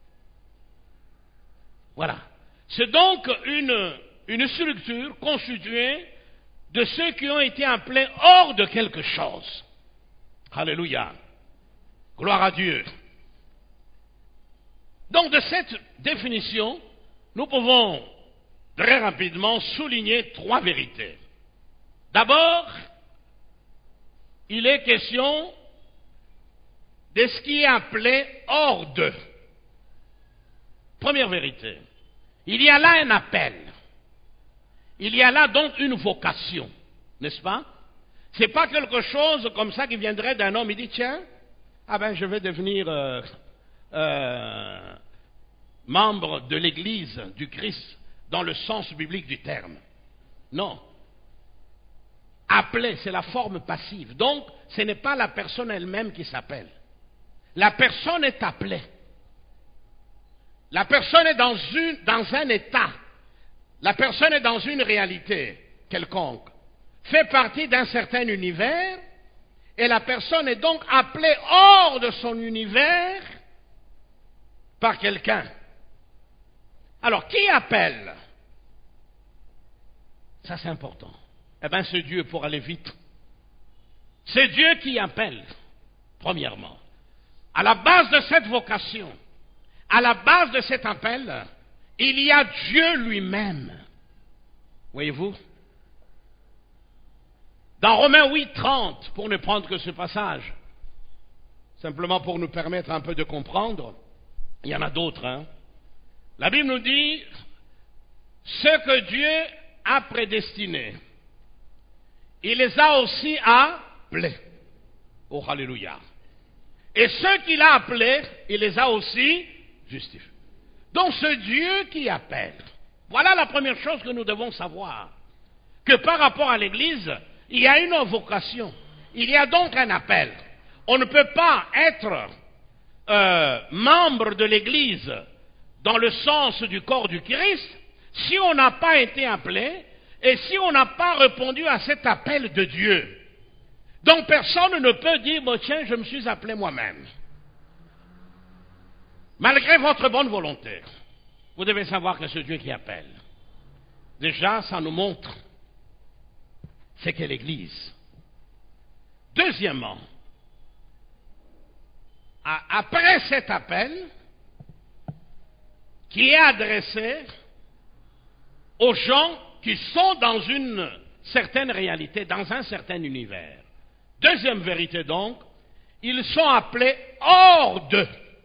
Voilà. C'est donc une, une structure constituée de ceux qui ont été appelés hors de quelque chose. Alléluia. Gloire à Dieu. Donc de cette définition, nous pouvons très rapidement souligner trois vérités. D'abord, il est question de ce qui est appelé hors de. Première vérité. Il y a là un appel. Il y a là donc une vocation, n'est-ce pas? C'est pas quelque chose comme ça qui viendrait d'un homme, il dit tiens, ah ben je vais devenir euh, euh, membre de l'Église du Christ dans le sens biblique du terme. Non. Appelé, c'est la forme passive. Donc, ce n'est pas la personne elle-même qui s'appelle. La personne est appelée. La personne est dans, une, dans un état. La personne est dans une réalité quelconque. Fait partie d'un certain univers. Et la personne est donc appelée hors de son univers par quelqu'un. Alors, qui appelle? Ça, c'est important. Eh bien, c'est Dieu pour aller vite. C'est Dieu qui appelle, premièrement. À la base de cette vocation, à la base de cet appel, il y a Dieu lui-même. Voyez-vous? Dans Romains huit, trente, pour ne prendre que ce passage, simplement pour nous permettre un peu de comprendre, il y en a d'autres, hein. La Bible nous dit, ce que Dieu a prédestiné, il les a aussi appelés. Oh, alléluia. Et ceux qu'il a appelés, il les a aussi justifiés. Donc, ce Dieu qui appelle, voilà la première chose que nous devons savoir. Que par rapport à l'Église, il y a une vocation. Il y a donc un appel. On ne peut pas être euh, membre de l'Église dans le sens du corps du Christ si on n'a pas été appelé et si on n'a pas répondu à cet appel de Dieu. Donc personne ne peut dire, bon, tiens, je me suis appelé moi-même. Malgré votre bonne volonté, vous devez savoir que c'est Dieu qui appelle. Déjà, ça nous montre c'est qu'est l'Église. Deuxièmement, après cet appel, qui est adressé aux gens qui sont dans une certaine réalité, dans un certain univers. Deuxième vérité donc, ils sont appelés hors d'eux.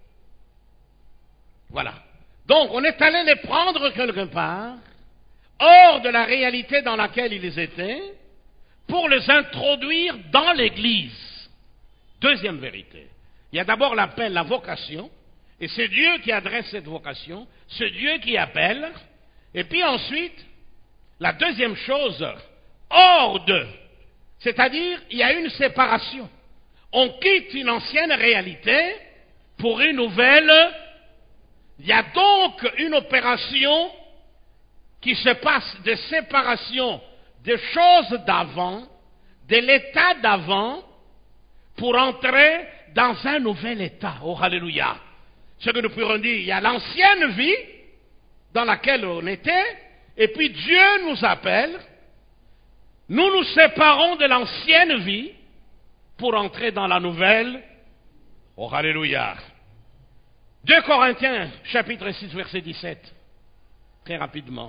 Voilà. Donc on est allé les prendre quelque part, hors de la réalité dans laquelle ils étaient, pour les introduire dans l'Église. Deuxième vérité. Il y a d'abord l'appel, la vocation, et c'est Dieu qui adresse cette vocation, c'est Dieu qui appelle, et puis ensuite, la deuxième chose, hors de, c'est-à-dire, il y a une séparation. On quitte une ancienne réalité pour une nouvelle. Il y a donc une opération qui se passe de séparation des choses d'avant, de l'état d'avant, pour entrer dans un nouvel état. Oh, alléluia. Ce que nous pourrons dire, il y a l'ancienne vie dans laquelle on était, et puis Dieu nous appelle, nous nous séparons de l'ancienne vie pour entrer dans la nouvelle. Oh, alléluia. deux Corinthiens, chapitre six, verset dix-sept. très rapidement.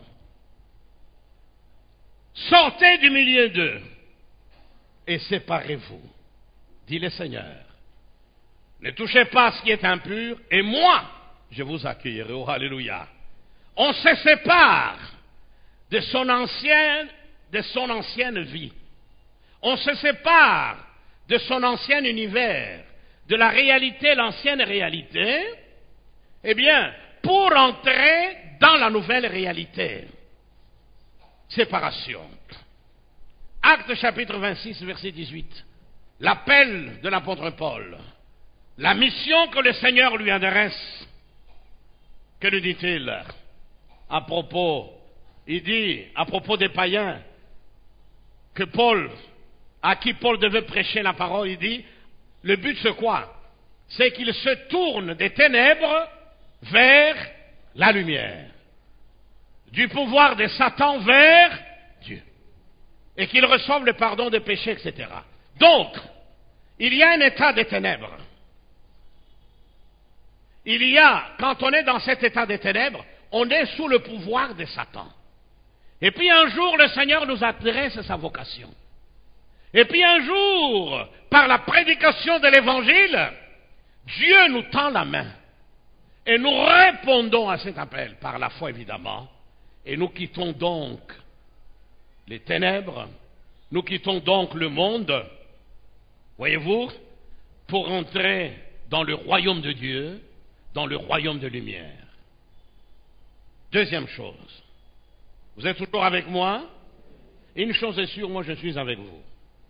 Sortez du milieu d'eux et séparez-vous, dit le Seigneur. Ne touchez pas à ce qui est impur, et moi, je vous accueillerai. Oh, alléluia. On se sépare de son ancienne, de son ancienne vie. On se sépare de son ancien univers, de la réalité, l'ancienne réalité, eh bien, pour entrer dans la nouvelle réalité. Séparation. Actes chapitre vingt-six, verset dix-huit. L'appel de l'apôtre Paul. La mission que le Seigneur lui adresse. Que nous dit-il à propos, il dit à propos des païens que Paul, à qui Paul devait prêcher la parole, il dit, le but c'est quoi? C'est qu'il se tourne des ténèbres vers la lumière, du pouvoir de Satan vers Dieu, et qu'il reçoive le pardon des péchés, et cetera. Donc, il y a un état des ténèbres. Il y a, quand on est dans cet état des ténèbres, on est sous le pouvoir de Satan. Et puis un jour, le Seigneur nous adresse sa vocation. Et puis un jour, par la prédication de l'Évangile, Dieu nous tend la main. Et nous répondons à cet appel, par la foi évidemment. Et nous quittons donc les ténèbres, nous quittons donc le monde, voyez-vous, pour entrer dans le royaume de Dieu, dans le royaume de lumière. Deuxième chose, vous êtes toujours avec moi? Une chose est sûre, moi je suis avec vous.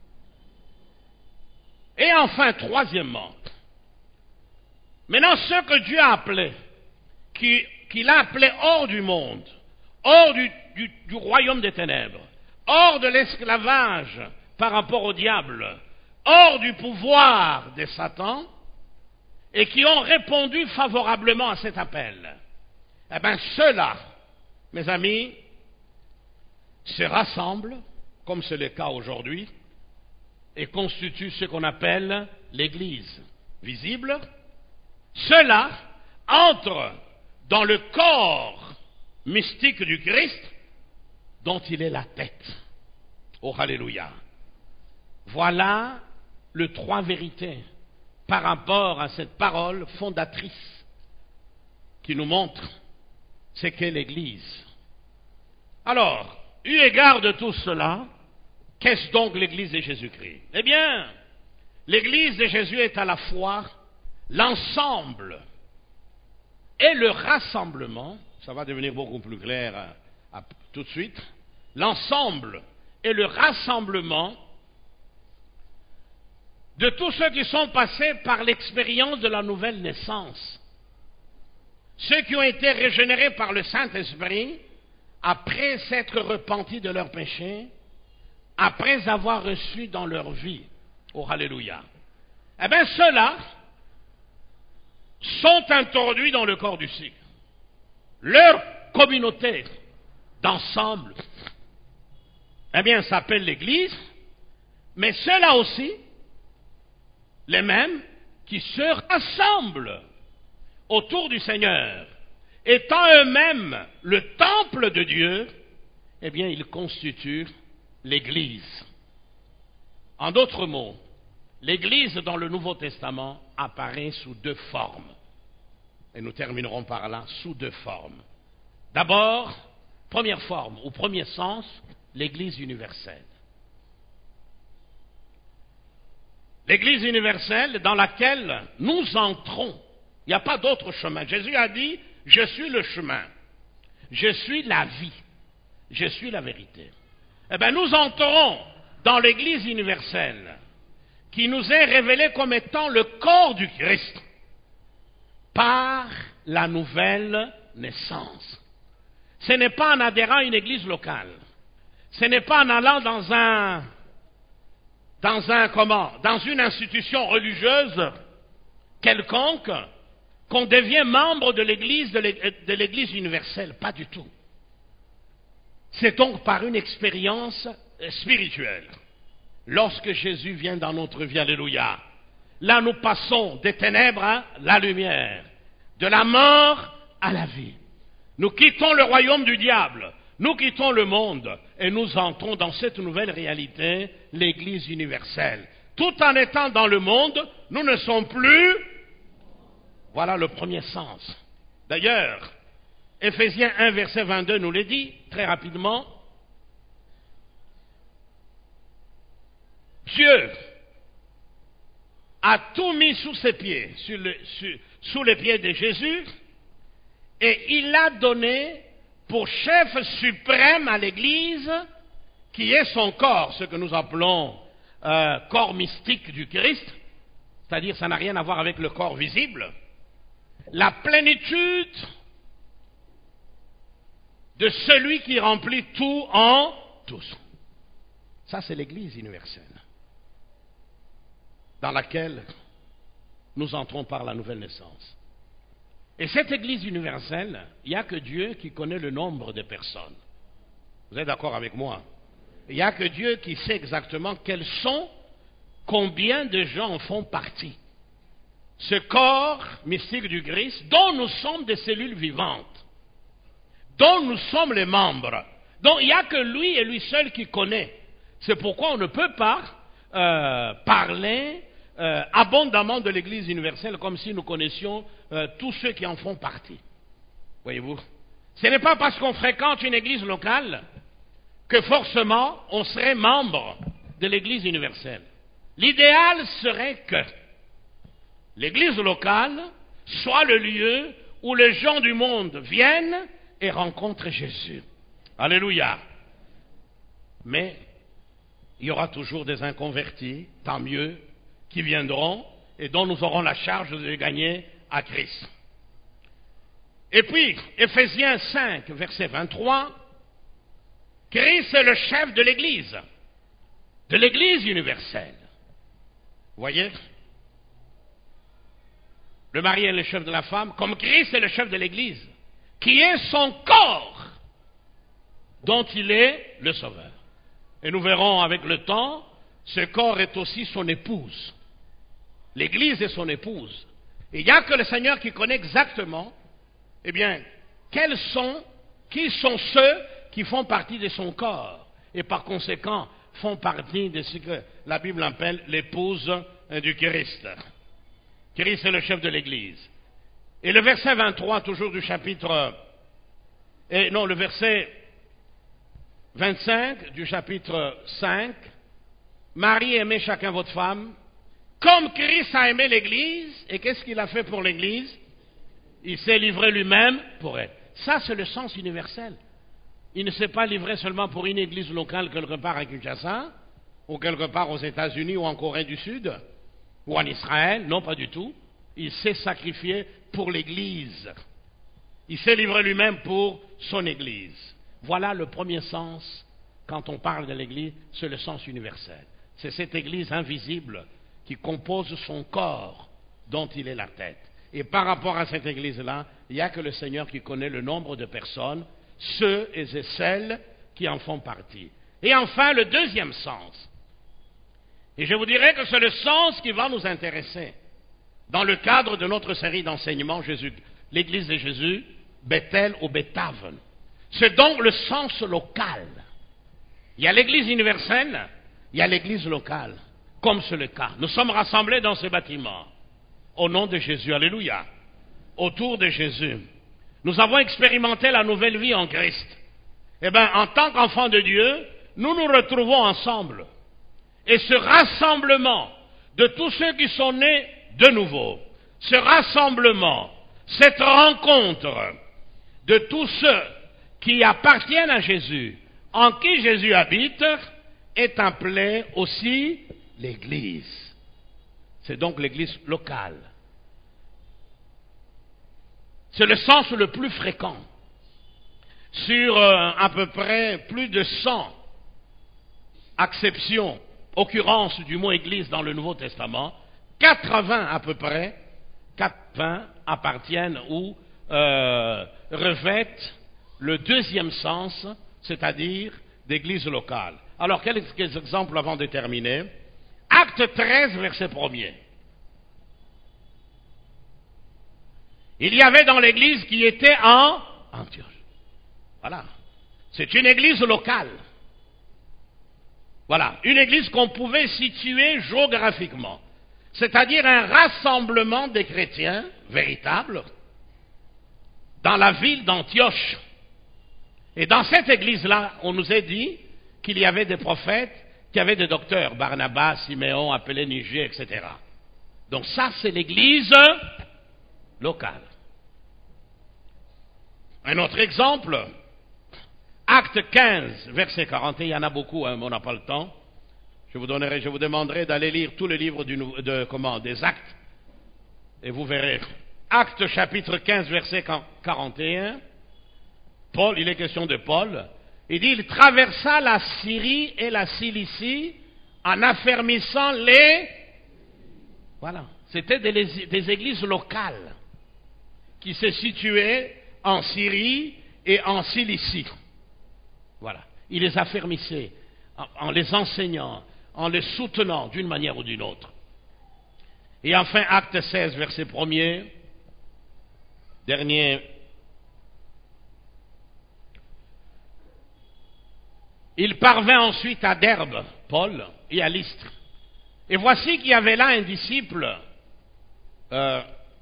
Et enfin, troisièmement, maintenant ceux que Dieu a appelés, qu'il a appelés hors du monde, hors du, du, du royaume des ténèbres, hors de l'esclavage par rapport au diable, hors du pouvoir de Satan, et qui ont répondu favorablement à cet appel, eh bien ceux-là, mes amis, se rassemblent, comme c'est le cas aujourd'hui, et constituent ce qu'on appelle l'Église visible. Ceux-là entrent dans le corps mystique du Christ, dont il est la tête. Oh, alléluia. Voilà les trois vérités par rapport à cette parole fondatrice qui nous montre ce qu'est l'Église. Alors, eu égard de tout cela, qu'est-ce donc l'Église de Jésus-Christ? Eh bien, l'Église de Jésus est à la fois l'ensemble et le rassemblement, ça va devenir beaucoup plus clair à, à, tout de suite, l'ensemble et le rassemblement de tous ceux qui sont passés par l'expérience de la nouvelle naissance, ceux qui ont été régénérés par le Saint-Esprit après s'être repentis de leurs péchés, après avoir reçu dans leur vie, oh alléluia, eh bien ceux-là sont introduits dans le corps du Christ. Leur communauté d'ensemble, eh bien s'appelle l'Église, mais ceux-là aussi, les mêmes qui se rassemblent autour du Seigneur, étant eux-mêmes le temple de Dieu, eh bien, ils constituent l'Église. En d'autres mots, l'Église dans le Nouveau Testament apparaît sous deux formes. Et nous terminerons par là, sous deux formes. D'abord, première forme, ou premier sens, l'Église universelle. L'Église universelle dans laquelle nous entrons. Il n'y a pas d'autre chemin. Jésus a dit, je suis le chemin, je suis la vie, je suis la vérité. Eh bien, nous entrons dans l'Église universelle qui nous est révélée comme étant le corps du Christ par la nouvelle naissance. Ce n'est pas en adhérant à une église locale, ce n'est pas en allant dans un dans un comment, dans une institution religieuse quelconque qu'on devient membre de l'église de l'église universelle, pas du tout. C'est donc par une expérience spirituelle. Lorsque Jésus vient dans notre vie, alléluia, là nous passons des ténèbres à la lumière, de la mort à la vie. Nous quittons le royaume du diable, nous quittons le monde et nous entrons dans cette nouvelle réalité, l'Église universelle. Tout en étant dans le monde, nous ne sommes plus... Voilà le premier sens. D'ailleurs, Éphésiens un, verset vingt-deux nous le dit, très rapidement. Dieu a tout mis sous ses pieds, sur le, sur, sous les pieds de Jésus, et il a donné pour chef suprême à l'Église, qui est son corps, ce que nous appelons euh, corps mystique du Christ, c'est-à-dire ça n'a rien à voir avec le corps visible, la plénitude de celui qui remplit tout en tous. Ça, c'est l'Église universelle, dans laquelle nous entrons par la nouvelle naissance. Et cette Église universelle, il n'y a que Dieu qui connaît le nombre de personnes. Vous êtes d'accord avec moi? Il n'y a que Dieu qui sait exactement quels sont, combien de gens en font partie. Ce corps mystique du Christ, dont nous sommes des cellules vivantes, dont nous sommes les membres, dont il n'y a que lui et lui seul qui connaît. C'est pourquoi on ne peut pas euh, parler euh, abondamment de l'Église universelle comme si nous connaissions euh, tous ceux qui en font partie. Voyez-vous? Ce n'est pas parce qu'on fréquente une église locale que forcément on serait membre de l'Église universelle. L'idéal serait que l'Église locale soit le lieu où les gens du monde viennent et rencontrent Jésus. Alléluia. Mais il y aura toujours des inconvertis, tant mieux, qui viendront et dont nous aurons la charge de les gagner à Christ. Et puis, Éphésiens cinq, verset vingt-trois, Christ est le chef de l'Église, de l'Église universelle. Vous voyez? Le mari est le chef de la femme, comme Christ est le chef de l'Église, qui est son corps, dont il est le sauveur. Et nous verrons avec le temps, ce corps est aussi son épouse. L'Église est son épouse. Et il n'y a que le Seigneur qui connaît exactement, eh bien, quels sont, qui sont ceux qui font partie de son corps, et par conséquent, font partie de ce que la Bible appelle l'épouse du Christ. Christ est le chef de l'Église. Et le verset vingt-trois, toujours du chapitre, et non, le verset vingt-cinq du chapitre cinq, Marie, aimez chacun votre femme, comme Christ a aimé l'Église, et qu'est-ce qu'il a fait pour l'Église? Il s'est livré lui-même pour elle. Ça, c'est le sens universel. Il ne s'est pas livré seulement pour une église locale quelque part à Kinshasa, ou quelque part aux États-Unis, ou en Corée du Sud, ou en Israël. Non, pas du tout. Il s'est sacrifié pour l'Église. Il s'est livré lui-même pour son Église. Voilà le premier sens, quand on parle de l'Église, c'est le sens universel. C'est cette Église invisible qui compose son corps, dont il est la tête. Et par rapport à cette Église-là, il n'y a que le Seigneur qui connaît le nombre de personnes, ceux et celles qui en font partie. Et enfin, le deuxième sens. Et je vous dirais que c'est le sens qui va nous intéresser. Dans le cadre de notre série d'enseignements, Jésus, l'Église de Jésus, Bethel ou Bethaven. C'est donc le sens local. Il y a l'Église universelle, il y a l'Église locale, comme c'est le cas. Nous sommes rassemblés dans ce bâtiment, au nom de Jésus, alléluia, autour de Jésus. Nous avons expérimenté la nouvelle vie en Christ. Eh bien, en tant qu'enfants de Dieu, nous nous retrouvons ensemble. Et ce rassemblement de tous ceux qui sont nés de nouveau, ce rassemblement, cette rencontre de tous ceux qui appartiennent à Jésus, en qui Jésus habite, est appelé aussi l'Église. C'est donc l'Église locale. C'est le sens le plus fréquent. Sur euh, à peu près plus de cent acceptions, occurrences du mot Église dans le Nouveau Testament, quatre-vingts à peu près, quatre-vingts appartiennent ou euh, revêtent le deuxième sens, c'est-à-dire d'église locale. Alors, quelques exemples avant de terminer. Acte treize, verset premier. Il y avait dans l'église qui était en, Antioche. Voilà. C'est une église locale. Voilà. Une église qu'on pouvait situer géographiquement. C'est-à-dire un rassemblement des chrétiens véritables dans la ville d'Antioche. Et dans cette église-là, on nous a dit qu'il y avait des prophètes, qu'il y avait des docteurs, Barnabas, Siméon, appelé Niger, et cetera. Donc ça, c'est l'église locale. Un autre exemple, Acte quinze, verset quarante, il y en a beaucoup, hein, mais on n'a pas le temps. Je vous donnerai, je vous demanderai d'aller lire tous les livres du, de, comment, des Actes, et vous verrez. Acte chapitre quinze, verset quarante et un, Paul, il est question de Paul, il dit, il traversa la Syrie et la Cilicie en affermissant les... Voilà, c'était des, des églises locales qui se situaient en Syrie et en Cilicie. Voilà, il les affermissait en, en les enseignant, en les soutenant d'une manière ou d'une autre. Et enfin, Acte seize, verset premier, dernier. Il parvint ensuite à Derbe, Paul, et à Lystre. Et voici qu'il y avait là un disciple, euh,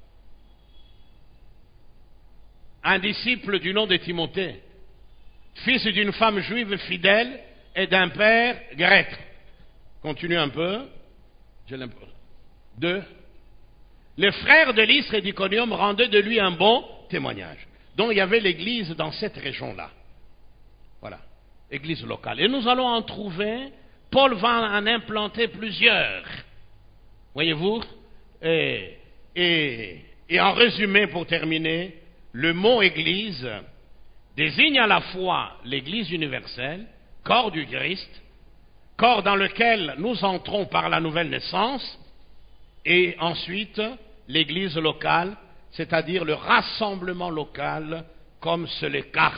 un disciple du nom de Timothée, fils d'une femme juive fidèle et d'un père grec. Continue un peu. Deux. Les frères de Lystre et d'Iconium rendaient de lui un bon témoignage. Donc il y avait l'église dans cette région-là. Voilà, église locale. Et nous allons en trouver, Paul va en implanter plusieurs. Voyez-vous, et, et, et en résumé, pour terminer, le mot église désigne à la fois l'église universelle, corps du Christ, corps dans lequel nous entrons par la nouvelle naissance, et ensuite l'église locale, c'est-à-dire le rassemblement local, comme c'est le cas.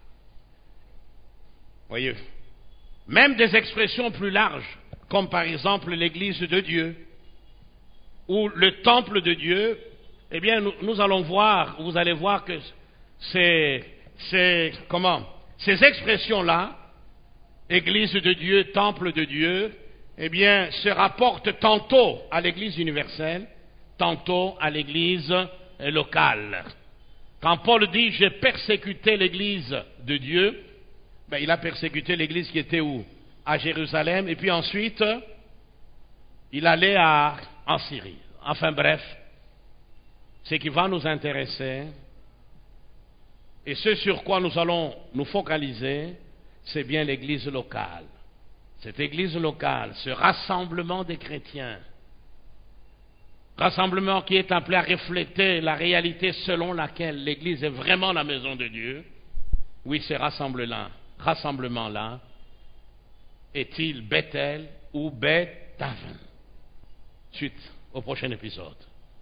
Voyez, même des expressions plus larges, comme par exemple l'église de Dieu, ou le temple de Dieu, eh bien nous, nous allons voir, vous allez voir que c'est, c'est comment, ces expressions-là, église de Dieu, temple de Dieu, eh bien, se rapportent tantôt à l'église universelle, tantôt à l'église locale. Quand Paul dit « j'ai persécuté l'église de Dieu », ben, il a persécuté l'église qui était où? À Jérusalem, et puis ensuite, il allait à, en Syrie. Enfin bref, ce qui va nous intéresser, et ce sur quoi nous allons nous focaliser, c'est bien l'église locale. Cette église locale, ce rassemblement des chrétiens, rassemblement qui est appelé à refléter la réalité selon laquelle l'église est vraiment la maison de Dieu, oui, ce rassemblement-là, rassemblement-là est-il Bethel ou Bethaven? Suite au prochain épisode.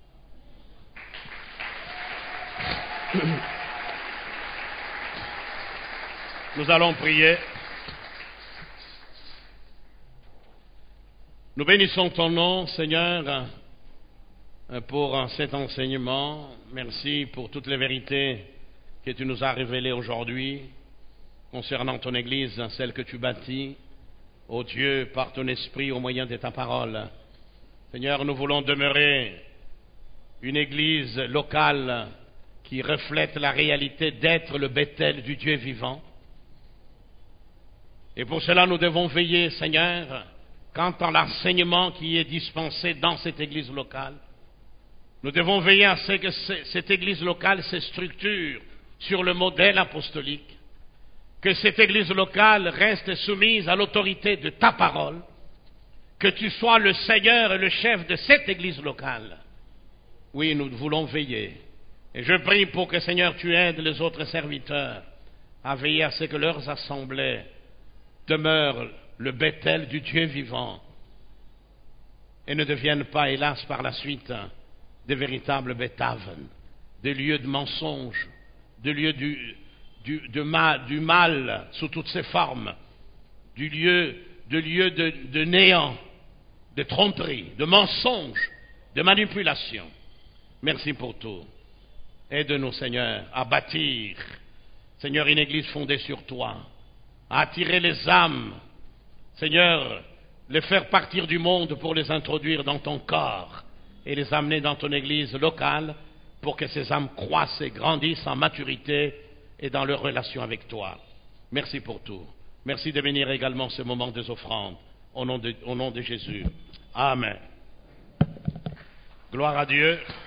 Nous allons prier. Nous bénissons ton nom, Seigneur, pour cet enseignement. Merci pour toutes les vérités que tu nous as révélées aujourd'hui concernant ton Église, celle que tu bâtis, ô Dieu, par ton esprit au moyen de ta parole. Seigneur, nous voulons demeurer une Église locale qui reflète la réalité d'être le Bethel du Dieu vivant. Et pour cela, nous devons veiller, Seigneur, quant à l'enseignement qui est dispensé dans cette Église locale. Nous devons veiller à ce que cette Église locale se structure sur le modèle apostolique, que cette Église locale reste soumise à l'autorité de ta parole, que tu sois le Seigneur et le chef de cette Église locale. Oui, nous voulons veiller. Et je prie pour que, Seigneur, tu aides les autres serviteurs à veiller à ce que leurs assemblées demeurent le Bethel du Dieu vivant et ne deviennent pas, hélas, par la suite, des véritables Bethaven, des lieux de mensonges, des lieux du, du, de mal, du mal sous toutes ses formes, du lieu, de lieux de, de néant, de tromperie, de mensonges, de manipulation. Merci pour tout. Aide-nous, Seigneur, à bâtir Seigneur, une église fondée sur toi, à attirer les âmes, Seigneur, les faire partir du monde pour les introduire dans ton corps et les amener dans ton église locale pour que ces âmes croissent et grandissent en maturité et dans leur relation avec toi. Merci pour tout. Merci de bénir également ce moment des offrandes. Au nom de, au nom de Jésus. Amen. Gloire à Dieu.